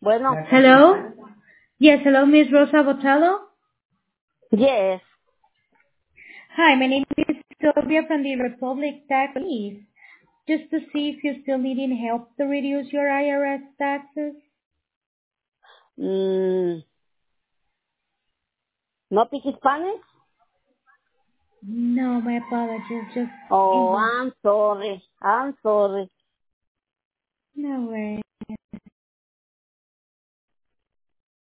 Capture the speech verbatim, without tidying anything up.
Bueno, Hello? Yes, hello, Miss Rosa Botalo. yes. Hi, my name is Sylvia from the Republic Tax Police. Just to see if you're still needing help to reduce your I R S taxes. Mm, ¿No speak Spanish? No, my apologies, just Oh, English. I'm sorry. I'm sorry. No way.